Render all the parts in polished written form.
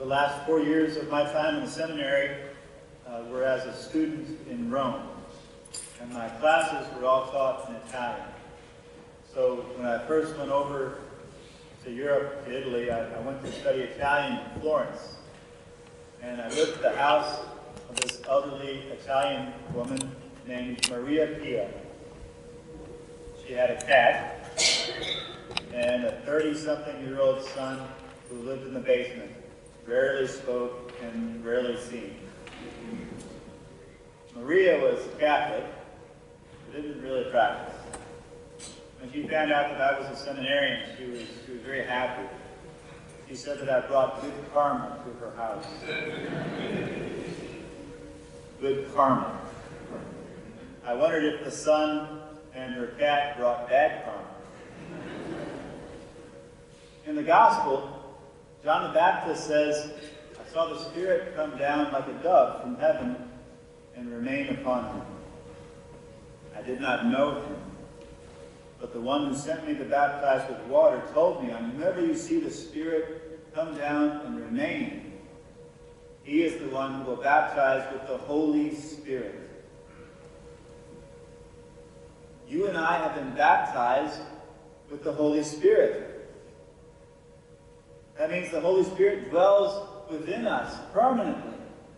The last 4 years of my time in the seminary were as a student in Rome, and my classes were all taught in Italian. So when I first went over to Europe, to Italy, I went to study Italian in Florence, and I lived at the house of this elderly Italian woman named Maria Pia. She had a cat and a 30-something-year-old son who lived in the basement, rarely spoke and rarely seen. Maria was Catholic, but didn't really practice. When she found out that I was a seminarian, she was very happy. She said that I brought good karma to her house. Good karma. I wondered if the son and her cat brought bad karma. In the Gospel, John the Baptist says, I saw the Spirit come down like a dove from heaven and remain upon him. I did not know him, but the one who sent me to baptize with water told me, whenever you see the Spirit come down and remain, he is the one who will baptize with the Holy Spirit. You and I have been baptized with the Holy Spirit. That means the Holy Spirit dwells within us permanently.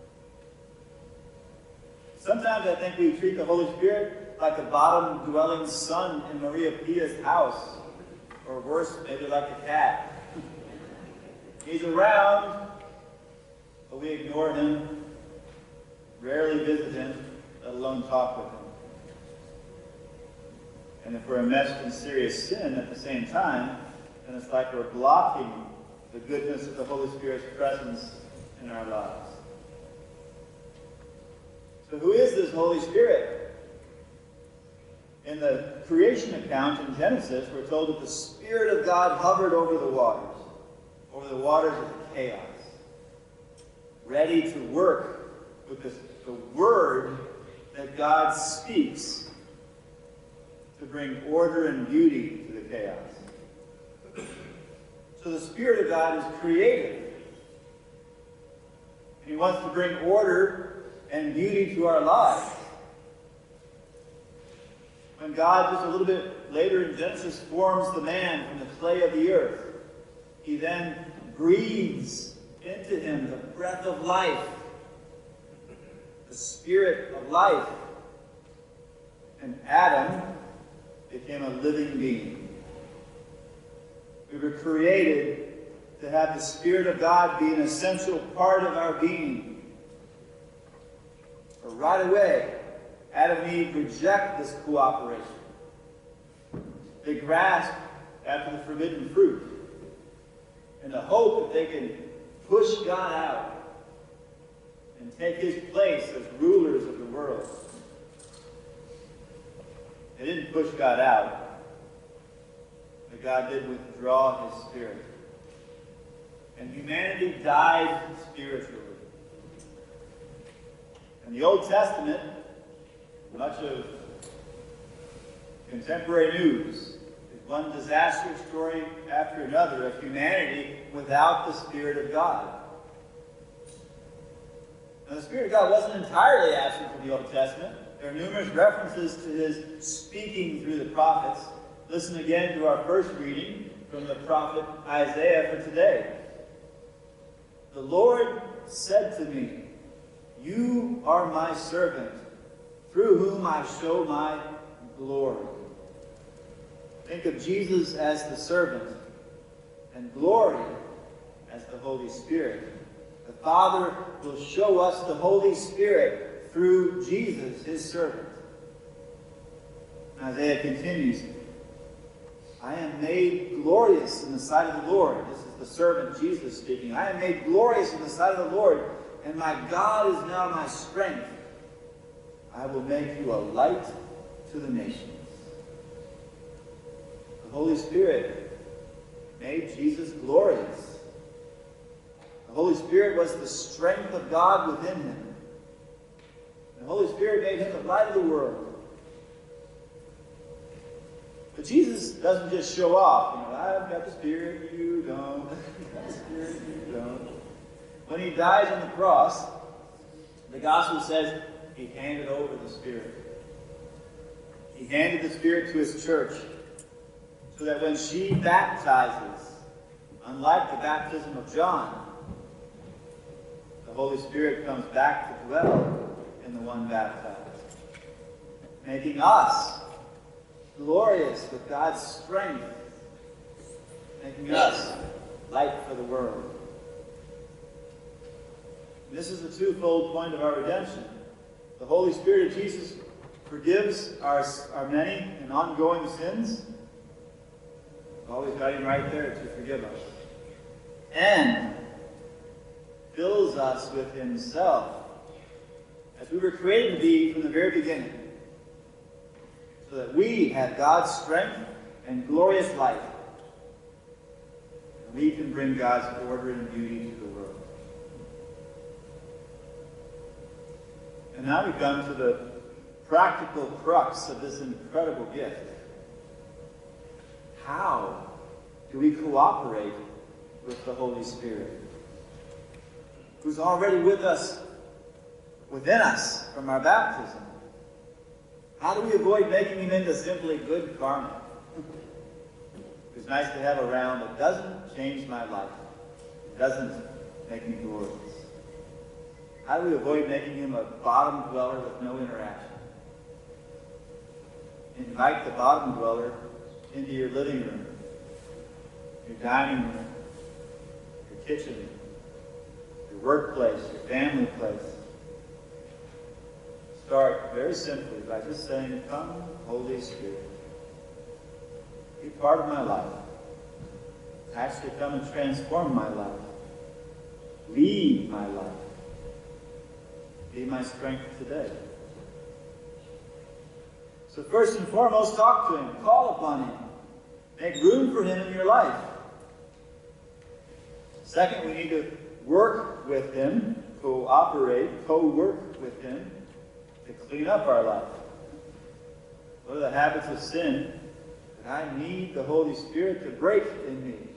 Sometimes I think we treat the Holy Spirit like a bottom-dwelling son in Maria Pia's house, or worse, maybe like a cat. He's around, but we ignore him, rarely visit him, let alone talk with him. And if we're enmeshed in serious sin at the same time, then it's like we're blocking the goodness of the Holy Spirit's presence in our lives. So who is this Holy Spirit? In the creation account in Genesis, we're told that the Spirit of God hovered over the waters of chaos, ready to work with the word that God speaks to bring order and beauty to the chaos. So the Spirit of God is creative. And he wants to bring order and beauty to our lives. When God, just a little bit later in Genesis, forms the man from the clay of the earth, he then breathes into him the breath of life, the Spirit of life. And Adam became a living being. We were created to have the Spirit of God be an essential part of our being. But right away, Adam and Eve reject this cooperation. They grasp after the forbidden fruit in the hope that they can push God out and take his place as rulers of the world. They didn't push God out, but God did withdraw his Spirit. And humanity died spiritually. In the Old Testament, much of contemporary news is one disastrous story after another of humanity without the Spirit of God. Now, the Spirit of God wasn't entirely absent from the Old Testament. There are numerous references to his speaking through the prophets. Listen again to our first reading from the prophet Isaiah for today. The Lord said to me, "You are my servant, through whom I show my glory." Think of Jesus as the servant and glory as the Holy Spirit. The Father will show us the Holy Spirit through Jesus, his servant. Isaiah continues, "I am made glorious in the sight of the Lord." This is the servant Jesus speaking. "I am made glorious in the sight of the Lord, and my God is now my strength. I will make you a light to the nations." The Holy Spirit made Jesus glorious. The Holy Spirit was the strength of God within him. The Holy Spirit made him the light of the world. But Jesus doesn't just show off. I've got the Spirit, you don't. I've got the Spirit, you don't. when he dies on the cross, the gospel says he handed over the Spirit. He handed the Spirit to his church so that when she baptizes, unlike the baptism of John, the Holy Spirit comes back to dwell in the one baptized, making us glorious with God's strength, making us light for the world. This is the twofold point of our redemption. The Holy Spirit of Jesus forgives our many and ongoing sins. Always got him right there to forgive us. And fills us with himself, as we were created to be from the very beginning, so that we have God's strength and glorious life. And we can bring God's order and beauty to the world. And now we come to the practical crux of this incredible gift. How do we cooperate with the Holy Spirit, who's already with us, within us, from our baptism? How do we avoid making him into simply good karma? It's nice to have around. It doesn't change my life. It doesn't make me glorious. How do we avoid making him a bottom dweller with no interaction? Invite the bottom dweller into your living room, your dining room, your kitchen, your workplace, your family place. Start very simply by just saying, "Come, Holy Spirit. Be part of my life. Actually come and transform my life. Lead my life. Be my strength today." So first and foremost, talk to him. Call upon him. Make room for him in your life. Second, we need to work with him, cooperate, co-work with him to clean up our life. What are the habits of sin that I need the Holy Spirit to break in me?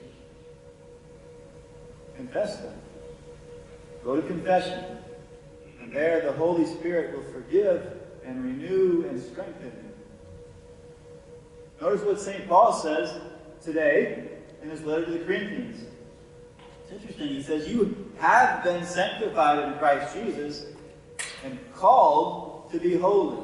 Confess them. Go to confession. And there the Holy Spirit will forgive and renew and strengthen you. Notice what St. Paul says today in his letter to the Corinthians. It's interesting. He says, "You have been sanctified in Christ Jesus and called to be holy."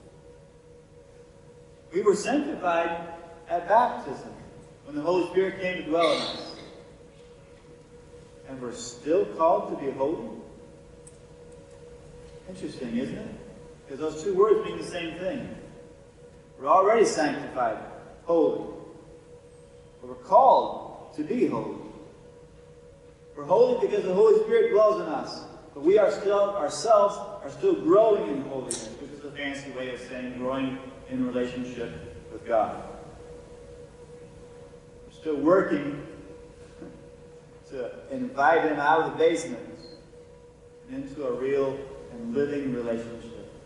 We were sanctified at baptism when the Holy Spirit came to dwell in us. And we're still called to be holy? Interesting, isn't it? Because those two words mean the same thing. We're already sanctified, holy. But we're called to be holy. We're holy because the Holy Spirit dwells in us. But we ourselves are still growing in holiness, which is a fancy way of saying growing in relationship with God. We're still working to invite him out of the basement and into a real and living relationship.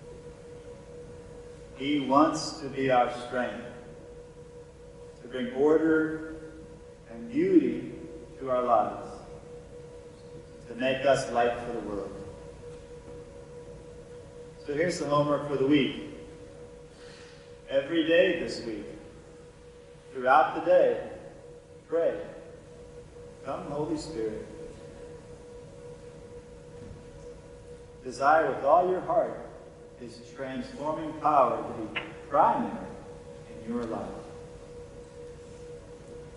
He wants to be our strength, to bring order and beauty to our lives, to make us light for the world. So here's the homework for the week. Every day this week, throughout the day, pray, "Come, Holy Spirit." Desire with all your heart his transforming power to be primary in your life.